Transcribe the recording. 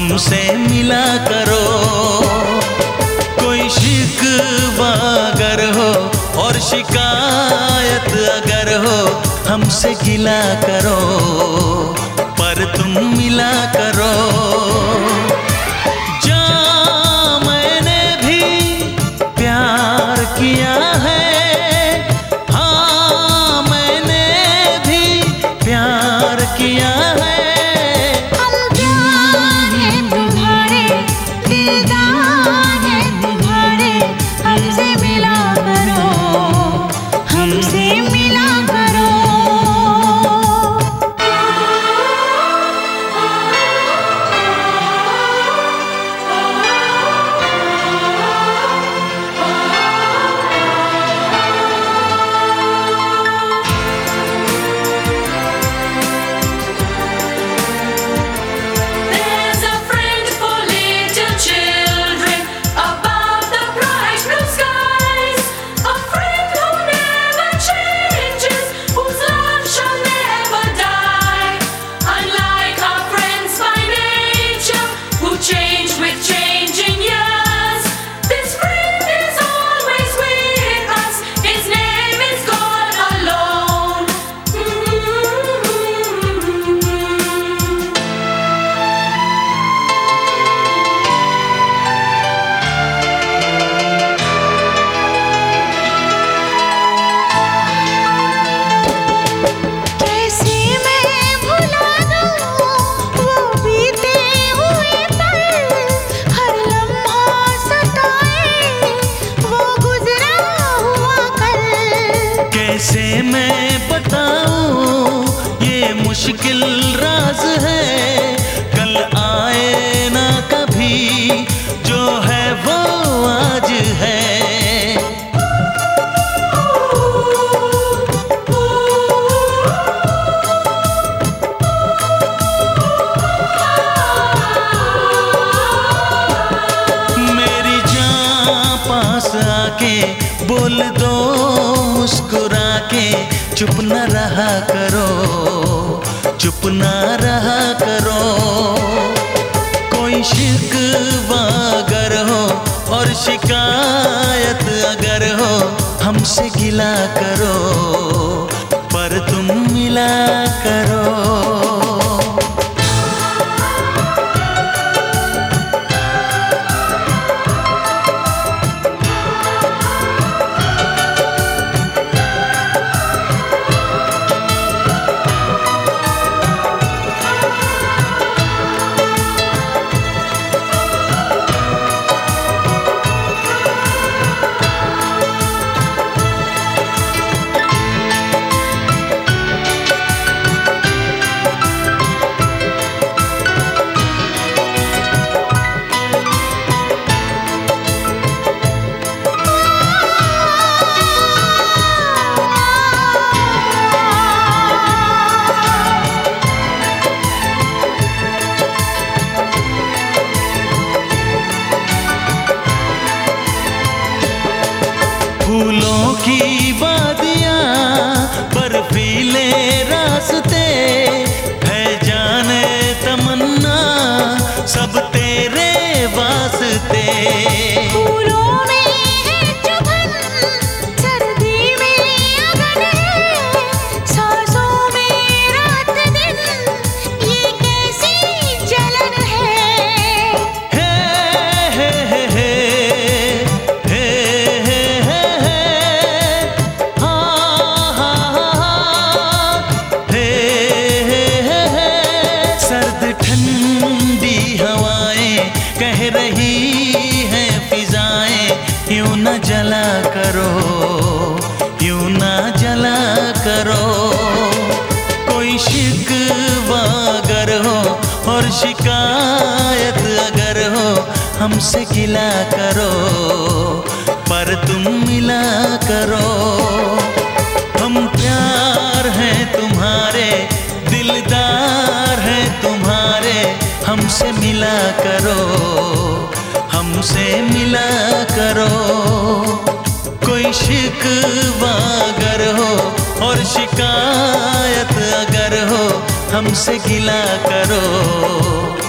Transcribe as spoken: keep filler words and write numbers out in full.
हमसे मिला करो। कोई शिकवा अगर हो और शिकायत अगर हो, हमसे गिला करो, पर तुम मिला करो। जा मैंने भी प्यार किया है, हाँ मैंने भी प्यार किया है। कैसे मैं बताऊं ये मुश्किल राज है, कल आए ना कभी, जो है वो आज है। मेरी जान पास आके बोल दो मुस्कुरा के, चुप न रहा करो, चुप न रहा करो। कोई शिकवा अगर हो और शिकायत अगर हो, हमसे गिला करो, पर तुम मिला करो। फूलों की वादियाँ, बर्फीले रास्ते, है जाने तमन्ना सब तेरे वास्ते। फूलों में है चुभन, सर्दी में अगन है, सांसों में रात दिन, ये कैसी जलन है। हे हे हे हे ठंडी हवाएं कह रही हैं फिजाएं, यूं न जला करो, यूं न जला करो। कोई शिकवा अगर हो और शिकायत अगर हो, हमसे गिला करो, पर तुम मिला करो। हम प्यार हैं तुम्हारे, दिलदार हैं तुम्हारे, हमसे मिला करो, हमसे मिला करो। कोई शिकवा अगर हो और शिकायत अगर हो, हमसे गिला करो,